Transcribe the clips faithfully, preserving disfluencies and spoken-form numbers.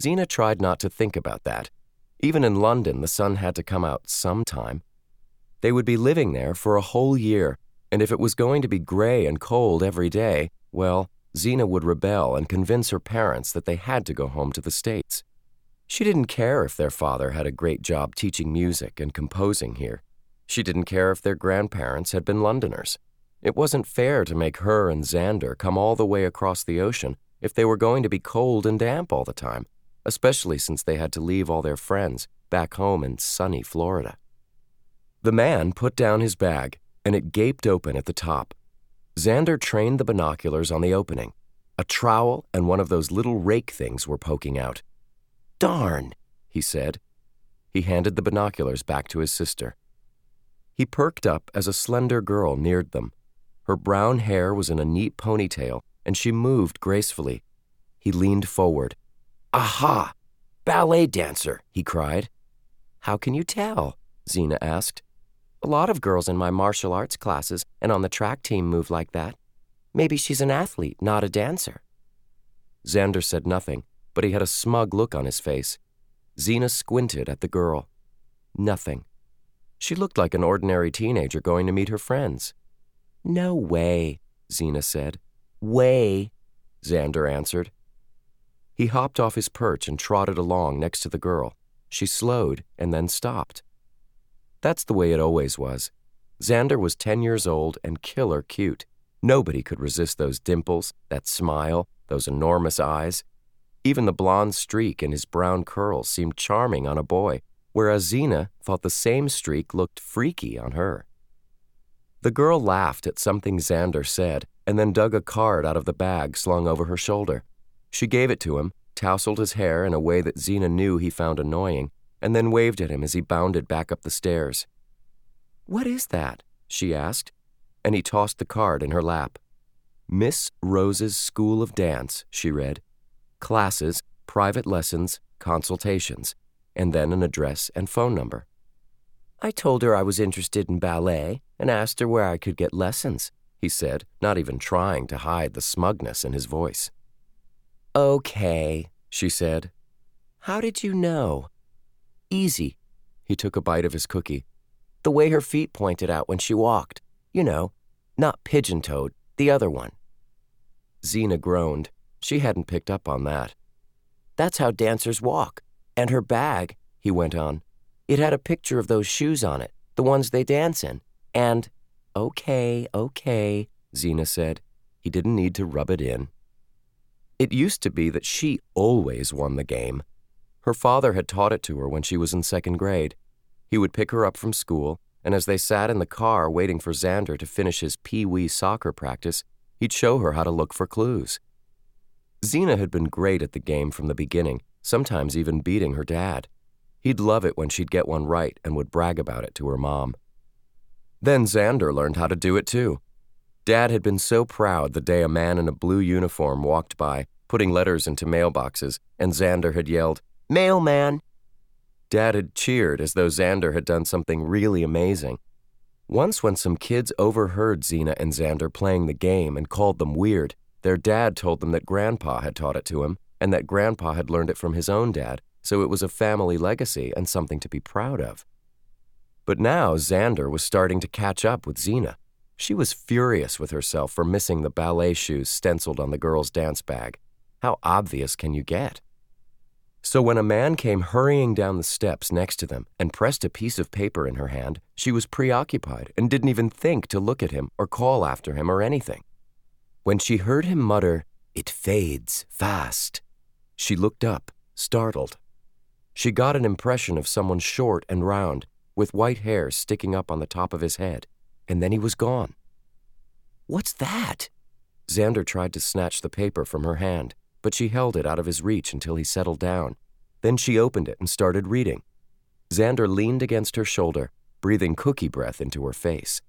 Zena tried not to think about that. Even in London, the sun had to come out sometime. They would be living there for a whole year, and if it was going to be gray and cold every day, well, Zena would rebel and convince her parents that they had to go home to the States. She didn't care if their father had a great job teaching music and composing here. She didn't care if their grandparents had been Londoners. It wasn't fair to make her and Xander come all the way across the ocean if they were going to be cold and damp all the time, especially since they had to leave all their friends back home in sunny Florida. The man put down his bag, and it gaped open at the top. Xander trained the binoculars on the opening. A trowel and one of those little rake things were poking out. "Darn," he said. He handed the binoculars back to his sister. He perked up as a slender girl neared them. Her brown hair was in a neat ponytail, and she moved gracefully. He leaned forward. "Aha! Ballet dancer," he cried. "How can you tell?" Zena asked. "A lot of girls in my martial arts classes and on the track team move like that. Maybe she's an athlete, not a dancer." Xander said nothing, but he had a smug look on his face. Zena squinted at the girl. Nothing. She looked like an ordinary teenager going to meet her friends. "No way," Zena said. "Way," Xander answered. He hopped off his perch and trotted along next to the girl. She slowed and then stopped. That's the way it always was. Xander was ten years old and killer cute. Nobody could resist those dimples, that smile, those enormous eyes. Even the blonde streak in his brown curls seemed charming on a boy, whereas Zena thought the same streak looked freaky on her. The girl laughed at something Xander said and then dug a card out of the bag slung over her shoulder. She gave it to him, tousled his hair in a way that Zena knew he found annoying, and then waved at him as he bounded back up the stairs. "What is that?" she asked, and he tossed the card in her lap. "Miss Rose's School of Dance," she read. "Classes, private lessons, consultations," and then an address and phone number. "I told her I was interested in ballet and asked her where I could get lessons," he said, not even trying to hide the smugness in his voice. "Okay," she said. "How did you know?" "Easy." He took a bite of his cookie. "The way her feet pointed out when she walked. You know, not pigeon-toed, the other one." Zena groaned. She hadn't picked up on that. "That's how dancers walk. And her bag," he went on. "It had a picture of those shoes on it, the ones they dance in. And—" "Okay, okay," Zena said. He didn't need to rub it in. It used to be that she always won the game. Her father had taught it to her when she was in second grade. He would pick her up from school, and as they sat in the car waiting for Xander to finish his pee-wee soccer practice, he'd show her how to look for clues. Zena had been great at the game from the beginning, sometimes even beating her dad. He'd love it when she'd get one right and would brag about it to her mom. Then Xander learned how to do it too. Dad had been so proud the day a man in a blue uniform walked by, putting letters into mailboxes, and Xander had yelled, "Mailman!" Dad had cheered as though Xander had done something really amazing. Once when some kids overheard Zena and Xander playing the game and called them weird, their dad told them that Grandpa had taught it to him and that Grandpa had learned it from his own dad, so it was a family legacy and something to be proud of. But now Xander was starting to catch up with Zena. She was furious with herself for missing the ballet shoes stenciled on the girl's dance bag. How obvious can you get? So when a man came hurrying down the steps next to them and pressed a piece of paper in her hand, she was preoccupied and didn't even think to look at him or call after him or anything. When she heard him mutter, "It fades fast," she looked up, startled. She got an impression of someone short and round, with white hair sticking up on the top of his head, and then he was gone. "What's that?" Xander tried to snatch the paper from her hand, but she held it out of his reach until he settled down. Then she opened it and started reading. Xander leaned against her shoulder, breathing cookie breath into her face.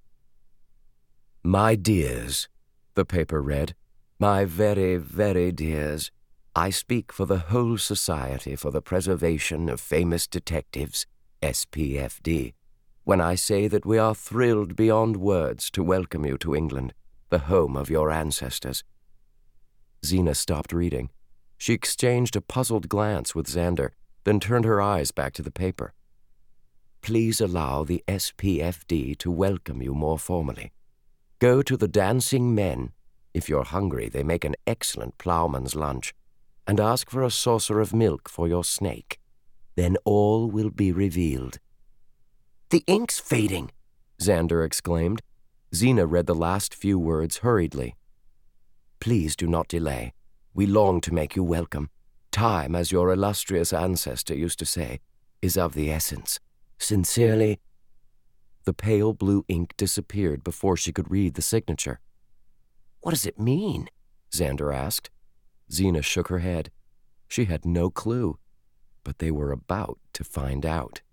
"My dears," the paper read, "my very, very dears, I speak for the whole Society for the Preservation of Famous Detectives, S P F D, when I say that we are thrilled beyond words to welcome you to England, the home of your ancestors." Zena stopped reading. She exchanged a puzzled glance with Xander, then turned her eyes back to the paper. Please allow the S P F D to welcome you more formally. Go to the Dancing Men. If you're hungry, they make an excellent ploughman's lunch. And ask for a saucer of milk for your snake. Then all will be revealed. The ink's fading, Xander exclaimed. Xena read the last few words hurriedly. Please do not delay. We long to make you welcome. Time, as your illustrious ancestor used to say, is of the essence. Sincerely. The pale blue ink disappeared before she could read the signature. What does it mean? Xander asked. Xena shook her head. She had no clue, but they were about to find out.